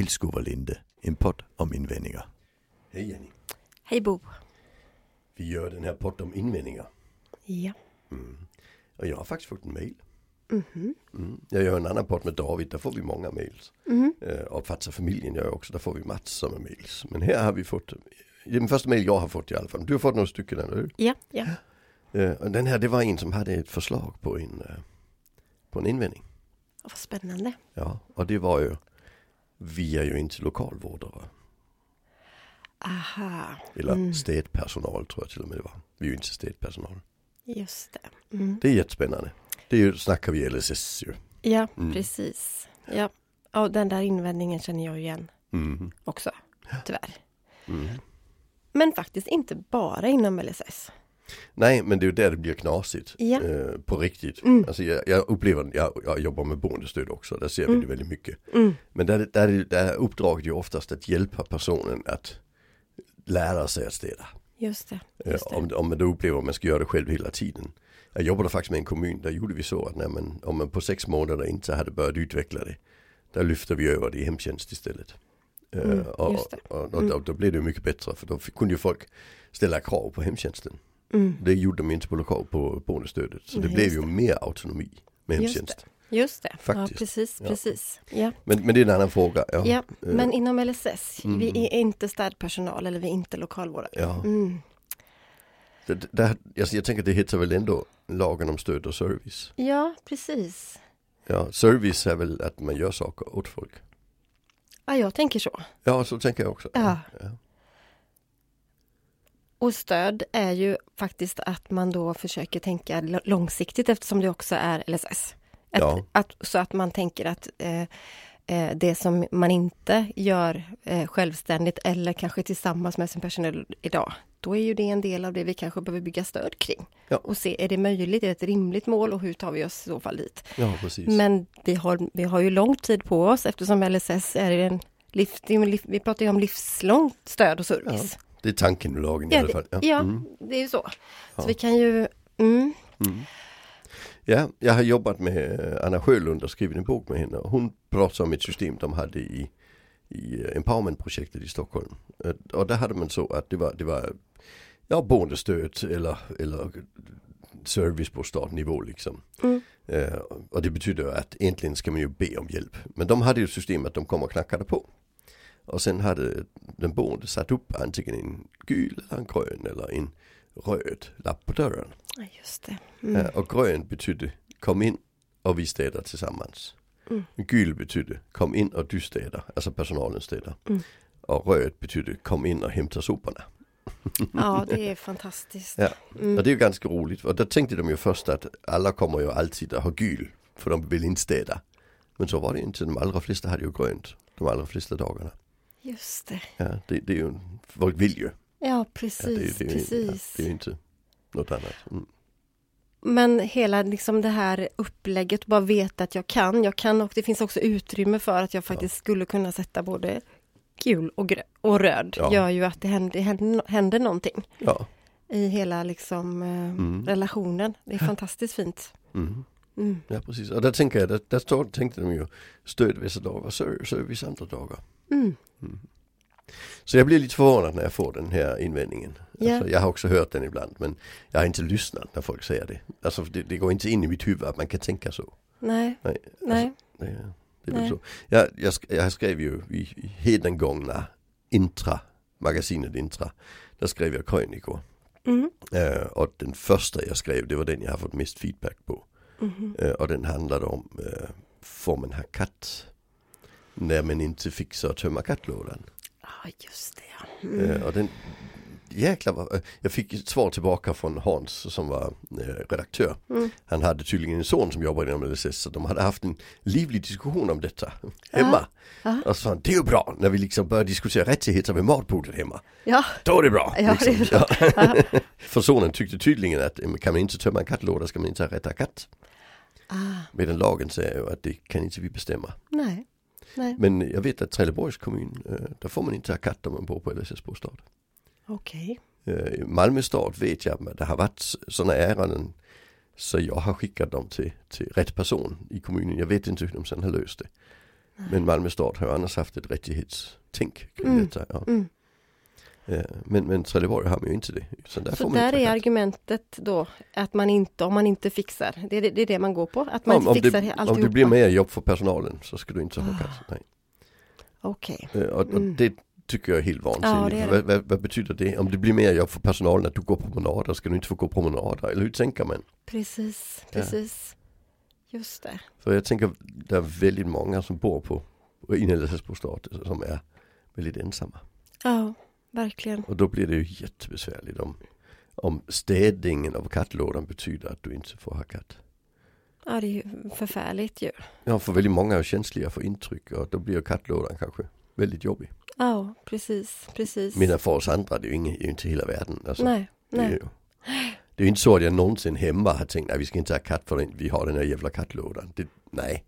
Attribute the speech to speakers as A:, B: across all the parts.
A: Vilskov och Linde, en podd om invändningar.
B: Hej Jenny.
C: Hej Bo.
B: Vi gör den här podden om invändningar.
C: Ja.
B: Och jag har faktiskt fått en mail.
C: Mm-hmm.
B: Jag gör en annan podd med David, där får vi många mails. Och Fatsa familjen gör jag också, där får vi massor med mails. Men här har vi fått, den första mail jag har fått i alla fall. Du har fått några stycken, eller hur?
C: Ja.
B: Och den här, det var en som hade ett förslag på en invändning.
C: Vad spännande.
B: Ja, och det var ju, vi är ju inte lokalvårdare.
C: Aha.
B: Eller städpersonal tror jag till och med det var. Vi är ju inte städpersonal.
C: Just det. Mm.
B: Det är jättespännande. Det är ju, snackar vi LSS ju.
C: Ja, precis. Ja. Och den där invändningen känner jag igen också, tyvärr. Men faktiskt inte bara inom LSS.
B: Nej, men det är ju där det blir knasigt.
C: Ja.
B: På riktigt. Alltså jag upplever, jag jobbar med boendestöd också. Där ser vi det väldigt mycket. Men där är uppdraget ju oftast att hjälpa personen att lära sig att städa.
C: Just det.
B: Om man då upplever att man ska göra det själv hela tiden. Jag jobbade faktiskt med en kommun, där gjorde vi så att om man på 6 månader inte hade börjat utveckla det, där lyfter vi över det i hemtjänst istället. Och då blev det mycket bättre, för då kunde ju folk ställa krav på hemtjänsten. Det gjorde de inte på boendestödet. Så det blev ju mer autonomi med hemtjänst.
C: Just det.
B: Faktiskt.
C: Ja, precis. Ja.
B: Men det är en annan fråga.
C: Ja. Men inom LSS, vi är inte städpersonal eller vi är inte lokalvårdare.
B: Ja. Jag tänker att det heter väl ändå lagen om stöd och service.
C: Ja, precis.
B: Ja, service är väl att man gör saker åt folk.
C: Ja, jag tänker så.
B: Ja, så tänker jag också.
C: Ja. Och stöd är ju faktiskt att man då försöker tänka långsiktigt, eftersom det också är LSS. Så att man tänker att det som man inte gör självständigt eller kanske tillsammans med sin personal idag, då är ju det en del av det vi kanske behöver bygga stöd kring. Ja. Och se, är det möjligt, är det ett rimligt mål och hur tar vi oss i så fall dit?
B: Ja, precis.
C: Men vi har ju lång tid på oss, eftersom LSS är vi pratar ju om livslångt stöd och service. Ja.
B: Det är tanken med lagen i alla fall.
C: Det är ju så. Så vi kan ju...
B: Ja, jag har jobbat med Anna Sjölund och skrivit en bok med henne. Och hon pratar om ett system de hade i Empowerment-projektet i Stockholm. Och där hade man så att det var boendestöd eller servicebostadnivå liksom. Och det betyder att egentligen ska man ju be om hjälp. Men de hade ju ett system att de kom och knackade på. Och sen hade den boende satt upp antingen en gul, eller en grön eller en röd lapp på dörren.
C: Ja, just det.
B: Och grön betydde kom in och vi städar tillsammans. Gul betydde kom in och du städar, alltså personalen städar. Och röd betydde kom in och hämta soporna.
C: Ja, det är fantastiskt.
B: Ja, och det är ju ganska roligt. Och där tänkte de ju först att alla kommer ju alltid att ha gul, för de vill inte städa. Men så var det inte, de allra flesta hade ju grönt de allra flesta dagarna.
C: Just det.
B: Ja, det är ju, folk vill ju.
C: Ja, precis. Precis.
B: Det är ju inte något annat.
C: Men hela liksom det här upplägget, bara veta att jag kan och det finns också utrymme för att jag faktiskt skulle kunna sätta både gul och röd. Gör ju att det händer någonting i hela liksom relationen. Det är fantastiskt fint.
B: Ja, precis. Och där tänker jag, där tänkte de ju stöd vissa dagar, service andra dagar. Så jag blir lite förvånad när jag får den här invändningen. Alltså, jag har också hört den ibland, men jag har inte lyssnat när folk säger det. Alltså det går inte in i mitt huvud att man kan tänka så.
C: Nej.
B: Alltså, det är väl så. Jag skrev ju i hedengångna magasinet Intra, där skrev jag krönikor. Och den första jag skrev, det var den jag har fått mest feedback på. Och den handlade om får man ha katt när man inte fixar att tömma kattlådan.
C: Ja, just det.
B: Och den jag fick ett svar tillbaka från Hans som var redaktör. Han hade tydligen en son som jobbade inom LSS, så de hade haft en livlig diskussion om detta hemma. Och så sa han, det är ju bra när vi liksom börjar diskutera rättigheter med matbordet hemma. Ja. Då är det bra.
C: Ja,
B: liksom.
C: det är bra.
B: För sonen tyckte tydligen att kan man inte tömma en kattlåda ska man inte ha rätt att katt. Medan lagen säger ju att det kan inte vi bestämma.
C: Nej.
B: Men jag vet att Trelleborgs kommun, där får man inte ha katt om man bor på LSS-bostad.
C: Okej.
B: Malmö stad vet jag, det har varit sådana ärenden så jag har skickat dem till rätt person i kommunen. Jag vet inte hur de sen har löst det. Men Malmö stad har ju annars haft ett rättighetstänk kring detta. Ja. Men Trelleborg har ju inte det. Så
C: där är argumentet då att man inte, om man inte fixar, det är det man går på, att man inte fixar alltihopa.
B: Om det blir mer jobb för personalen så ska du inte ha katt. Nej.
C: Okej.
B: Och det tycker jag är helt vansinnigt. Ja, vad betyder det? Om det blir mer jobb för personalen att du går promenader, ska du inte få gå promenader? Eller hur tänker man?
C: Precis. Just det.
B: För jag tänker, det är väldigt många som bor på inhällningsbostad som är väldigt ensamma.
C: Ja, verkligen.
B: Och då blir det ju jättebesvärligt om städningen av kattlådan betyder att du inte får ha katt.
C: Ja, det är ju förfärligt ju.
B: Ja, för väldigt många är känsliga för intryck och då blir kattlådan kanske väldigt jobbig.
C: Ja, precis.
B: Men för oss andra, det är ju inte hela världen. Alltså,
C: Nej.
B: Det är ju inte så att jag någonsin hemma har tänkt att vi ska inte ha katt för vi har den här jävla kattlådan. Nej,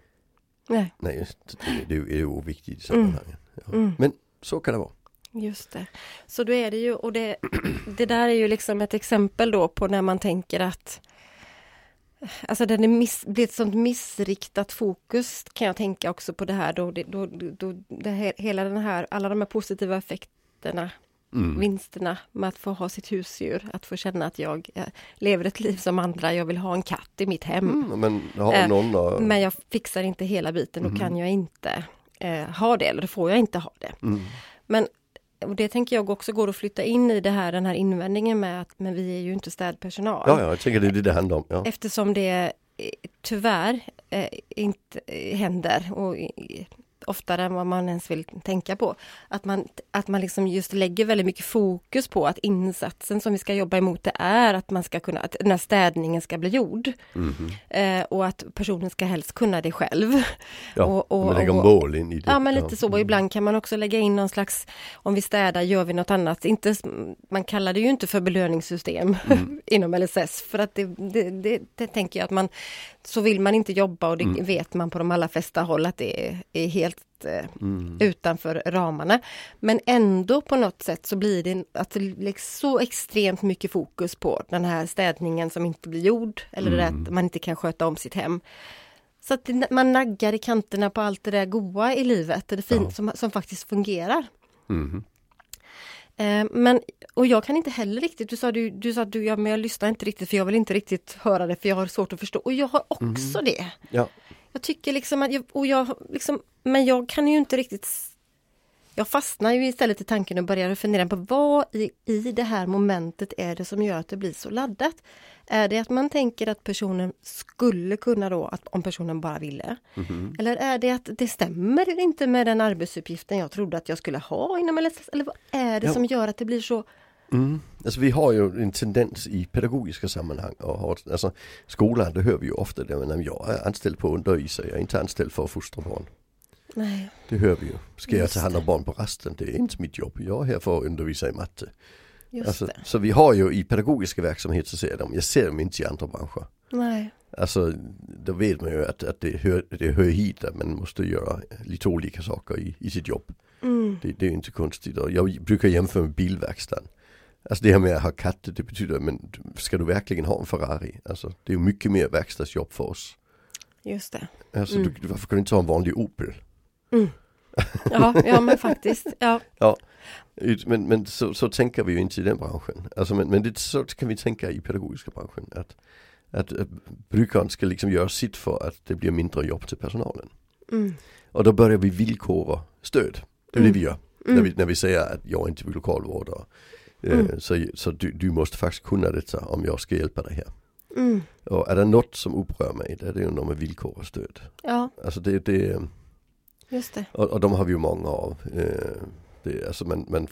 B: det är ju oviktigt i sammanhanget. Ja. Men så kan det vara.
C: Just det. Så då är det ju, och det där är ju liksom ett exempel då på när man tänker att alltså det blir ett sånt missriktat fokus, kan jag tänka också på det här då hela den här, alla de här positiva effekterna, vinsterna med att få ha sitt husdjur, att få känna att jag lever ett liv som andra, jag vill ha en katt i mitt hem. Men jag fixar inte hela biten, då kan jag inte ha det, eller då får jag inte ha det. Men och det tänker jag också går att flytta in i den här invändningen med att men vi är ju inte städpersonal.
B: Ja, jag tänker det handlar om. Ja.
C: Eftersom det tyvärr inte händer och oftare än vad man ens vill tänka på. Att man liksom just lägger väldigt mycket fokus på att insatsen som vi ska jobba emot det är att man ska kunna, att den här städningen ska bli gjord. Och att personen ska helst kunna det själv.
B: Ja, och man lägger mål in i det.
C: Ja, men lite så. Och ibland kan man också lägga in någon slags, om vi städar gör vi något annat. Man kallar det ju inte för belöningssystem inom LSS. För att det tänker jag att man, så vill man inte jobba och det vet man på de allra flesta håll att det är helt utanför ramarna. Men ändå på något sätt så blir det att det läggs så extremt mycket fokus på den här städningen som inte blir gjord eller att man inte kan sköta om sitt hem. Så att man naggar i kanterna på allt det där goda i livet, det fint som faktiskt fungerar. Men, och jag kan inte heller riktigt, du sa att men jag lyssnar inte riktigt för jag vill inte riktigt höra det för jag har svårt att förstå. Och jag har också det.
B: Ja.
C: Jag tycker liksom att men jag kan ju inte riktigt, jag fastnar ju istället i tanken och börjar fundera på vad i det här momentet är det som gör att det blir så laddat. Är det att man tänker att personen skulle kunna då, att om personen bara ville? Eller är det att det stämmer inte med den arbetsuppgiften jag trodde att jag skulle ha inom LSS? Eller vad är det som gör att det blir så?
B: Alltså vi har ju en tendens i pedagogiska sammanhang alltså skolan, det hör vi ju ofta det, men jag är anställd på att undervisa, jag är inte anställd för att fostra barn.
C: Nej.
B: Det hör vi ju. Ska jag ta hand om barn på rasten? Det är inte mitt jobb. Jag är här för att undervisa i matte. Alltså, så vi har ju i pedagogiska verksamhet så ser jag ser dem inte i andra branscher.
C: Nej.
B: Alltså då vet man ju att det hör hit att man måste göra lite olika saker i sitt jobb. Det är ju inte konstigt. Och jag brukar jämföra med bilverkstaden. Alltså det här med att ha katter, det betyder, men ska du verkligen ha en Ferrari? Alltså det är ju mycket mer verkstadsjobb för oss.
C: Just det.
B: Alltså varför kan du inte ha en vanlig Opel?
C: Ja, men faktiskt. Ja.
B: Men så tänker vi ju inte i den branschen. Alltså, men så kan vi tänka i pedagogiska branschen. Att brukaren ska liksom göra sitt för att det blir mindre jobb till personalen. Och då börjar vi villkora stöd. Det är det vi gör. När vi säger att jag inte vill lokalvårdare. Så du måste faktiskt kunna detta om jag ska hjälpa dig här. Och är det något som upprör mig, det är det ju när man villkorar stöd. Ja. Alltså det
C: just det.
B: Och de har vi ju många av. Alltså man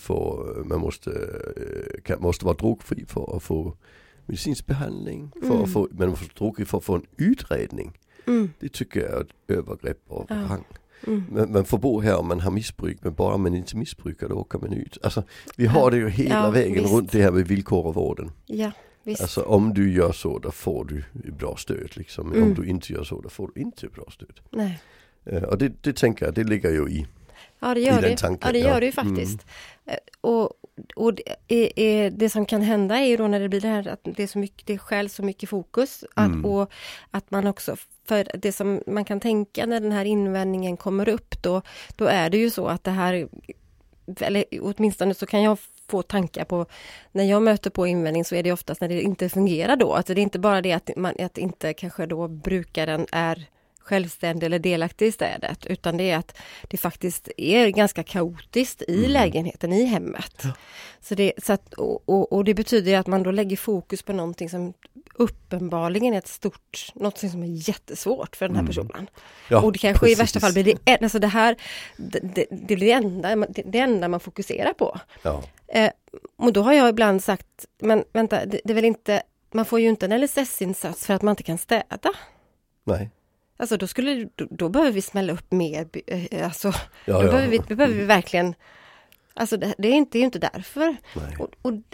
B: måste vara drogfri för att få medicinsk behandling. Man måste vara drogfri för att få en utredning. Det tycker jag är ett övergrepp av rang. Man får bo här om man har missbruk, men bara om man inte missbrukar då åker man ut. Alltså vi har det ju hela vägen runt det här med villkor och vården. Ja, visst. Alltså om du gör så, då får du bra stöd liksom. Men om du inte gör så, då får du inte bra stöd. Nej. Och det tänker jag, det ligger ju i.
C: Ja, det gör det. Ja, det gör det ju faktiskt. Och det som kan hända är ju då när det blir det här att det är så mycket, det skäl så mycket fokus och att man också, för det som man kan tänka när den här invändningen kommer upp då är det ju så att det här, eller åtminstone så kan jag få tankar på, när jag möter på invändning så är det oftast när det inte fungerar då, alltså det är inte bara det att inte kanske då brukaren är självständig eller delaktig i städet, utan det är att det faktiskt är ganska kaotiskt i lägenheten, i hemmet. Ja. Och det betyder att man då lägger fokus på någonting som uppenbarligen är något som är jättesvårt för den här personen. Ja, och det kanske i värsta fall blir det, alltså det blir det enda man fokuserar på. Ja. Och då har jag ibland sagt, men vänta, det är väl inte, man får ju inte en LSS-insats för att man inte kan städa. Nej. Alltså då behöver vi smälla upp mer, alltså behöver vi verkligen, alltså det är inte därför. Nej.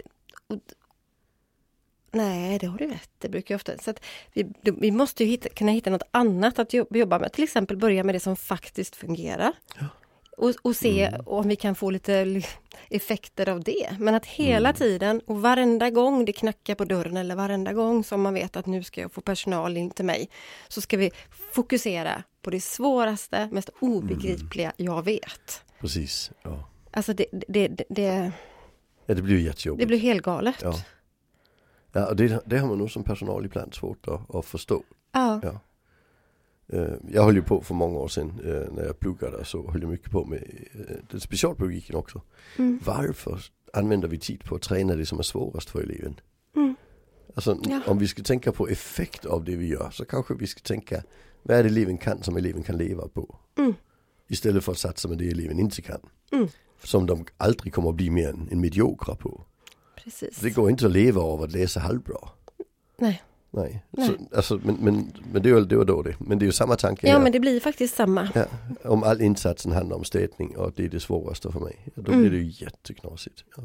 C: Nej, det har du rätt, det brukar jag ofta, så att vi måste ju kunna hitta något annat att jobba med, till exempel börja med det som faktiskt fungerar. Ja. Och se om vi kan få lite effekter av det. Men att hela tiden och varenda gång det knackar på dörren eller varenda gång som man vet att nu ska jag få personal in till mig, så ska vi fokusera på det svåraste, mest obegripliga jag vet.
B: Precis, ja.
C: Alltså det
B: blir ju jättejobbigt.
C: Det blir helt galet.
B: Ja, och det har man nog som personal ibland svårt att förstå. Ja. Jag höll ju på för många år sedan när jag pluggade, så höll jag mycket på med den specialpedagogiken också. Varför använder vi tid på att träna det som är svårast för eleven? Alltså om vi ska tänka på effekt av det vi gör, så kanske vi ska tänka, vad är det eleven kan som eleven kan leva på? Istället för att satsa med det eleven inte kan. Som de aldrig kommer att bli mer än en mediokra på. Precis. Det går inte att leva av att läsa halvbra. Nej. Så, alltså, men det var då det. Men det är ju samma tanke.
C: Ja, men det blir faktiskt samma.
B: Ja, om all insatsen handlar om städning och det är det svåraste för mig, då blir det ju jätteknasigt. Ja.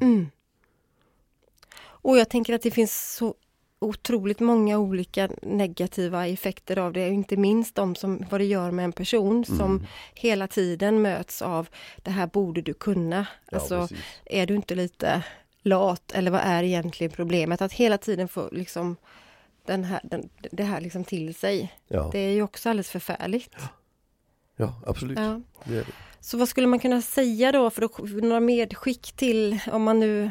C: Och jag tänker att det finns så otroligt många olika negativa effekter av det. Inte minst vad det gör med en person som hela tiden möts av det här borde du kunna. Ja, alltså, precis. Är du inte lite lat, eller vad är egentligen problemet? Att hela tiden få liksom det här liksom till sig. Ja. Det är ju också alldeles förfärligt.
B: Ja, absolut. Ja. Det är det.
C: Så vad skulle man kunna säga då, för några medskick till, om man nu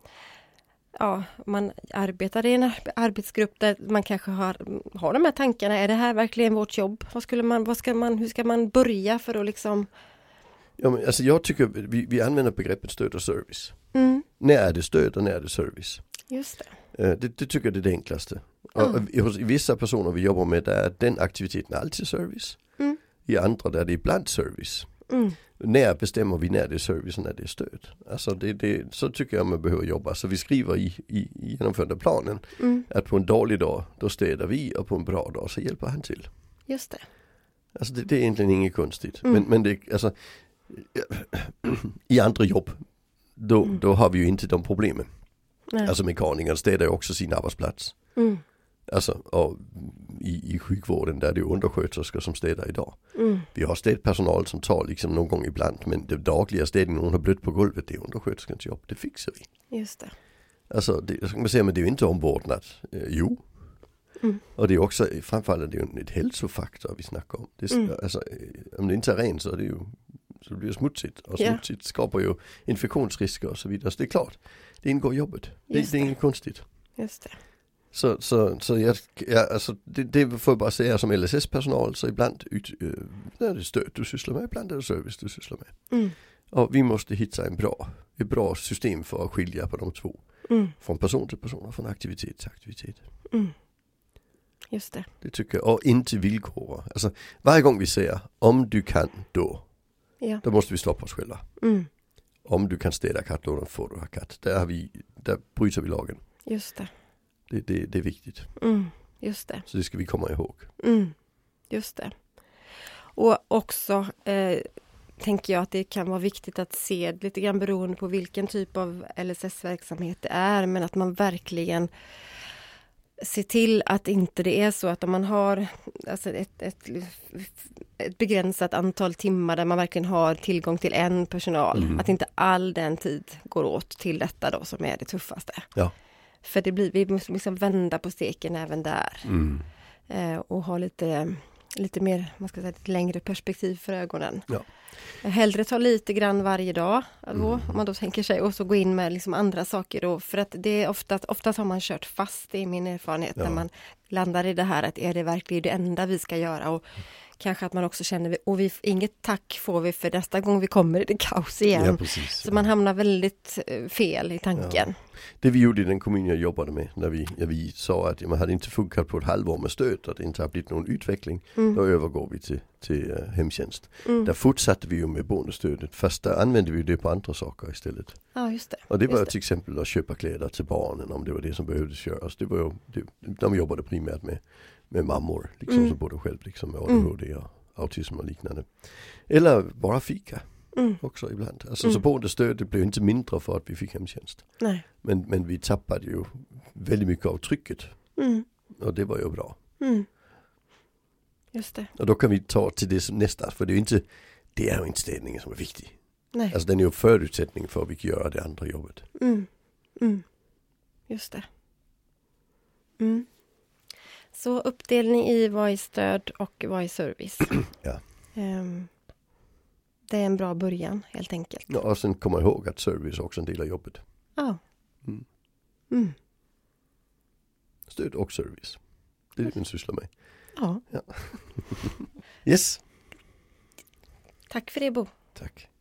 C: man arbetar i en arbetsgrupp där man kanske har de här tankarna, är det här verkligen vårt jobb? Hur ska man börja för att liksom...
B: Ja, men alltså jag tycker vi använder begreppet stöd och service. När är det stöd och när är det service?
C: Just
B: det. Det tycker jag är det enklaste. Och hos vissa personer vi jobbar med, där är den aktiviteten alltid service. I andra där det är ibland service. När bestämmer vi när det är service och när det är stöd? Alltså så tycker jag man behöver jobba. Så vi skriver i genomförda planen att på en dålig dag då städar vi, och på en bra dag så hjälper han till.
C: Just det.
B: Alltså det är egentligen inget konstigt. Men det, alltså, i andra jobb då har vi ju inte de problemen. Nej. Alltså mekaniker städar ju också sin arbetsplats. Alltså, och i sjukvården där det är undersköterskor som städar idag. Vi har städpersonal som tar liksom någon gång ibland, men det dagliga städningen, någon har blött på golvet, det är undersköterskans jobb, det fixar vi.
C: Just det.
B: Alltså, det ska man säga, men det är ju inte omvårdnad. Jo. Och det är också, framförallt det är ju ett hälsofaktor vi snackar om. Alltså, om det inte är rent så är det ju, så blir det smutsigt. Och smutsigt skapar ju infektionsrisker och så vidare. Så det är klart, det ingår i jobbet. Det är inget konstigt.
C: Just det.
B: Så alltså, det får jag bara säga som LSS-personal, så ibland är det stöd du sysslar med, ibland är det service du sysslar med. Och vi måste hitta ett bra system för att skilja på de två. Från person till person och från aktivitet till aktivitet.
C: Just det.
B: Det tycker jag. Och inte villkor. Alltså, varje gång vi säger om du kan då måste vi stoppa oss själva. Om du kan städa kattlådan får du ha katt. Där bryter vi lagen.
C: Just det.
B: Det är viktigt.
C: Just det.
B: Så det ska vi komma ihåg.
C: Just det. Och också tänker jag att det kan vara viktigt att se lite grann beroende på vilken typ av LSS-verksamhet det är, men att man verkligen ser till att inte det är så att om man har alltså ett begränsat antal timmar där man verkligen har tillgång till en personal. Att inte all den tid går åt till detta då som är det tuffaste.
B: Ja.
C: För vi måste liksom vända på steken även där. Och ha lite mer, man ska säga, ett längre perspektiv för ögonen.
B: Ja.
C: Hellre ta lite grann varje dag då, om man då tänker sig, och så gå in med liksom andra saker då, för att det är oftast har man kört fast, det är min erfarenhet, när man landar i det här att är det verkligen det enda vi ska göra, och kanske att man också känner, och inget tack får vi för nästa gång vi kommer är det kaos igen.
B: Ja, precis,
C: så man hamnar väldigt fel i tanken.
B: Ja. Det vi gjorde i den kommun jag jobbade med, när vi sa att man hade inte funkat på ett halvår med stöd, att det inte har blivit någon utveckling, då övergår vi till hemtjänst. Där fortsatte vi ju med boendestödet, fast där använde vi det på andra saker istället.
C: Ja, just det.
B: Och det var till exempel att köpa kläder till barnen, om det var det som behövdes göras. Det var ju, de jobbade primärt med mammor, liksom, som bodde själv liksom, med ADHD och autism och liknande. Eller bara fika också ibland. Alltså, så boendestödet blev inte mindre för att vi fick hemtjänst.
C: Nej.
B: Men vi tappade ju väldigt mycket av trycket. Och det var ju bra.
C: Just det.
B: Och då kan vi ta till det som nästa, för det är ju inte städningen som är viktig.
C: Nej.
B: Alltså den är ju förutsättning för att vi kan göra det andra jobbet.
C: Just det. Så uppdelning i vad är stöd och vad är service.
B: Ja.
C: Det är en bra början helt enkelt.
B: Ja, och sen komma ihåg att service också är en del av jobbet.
C: Ja.
B: Stöd och service. Det är det vi sysslar med.
C: Ja.
B: Yes.
C: Tack för det, Bo.
B: Tack.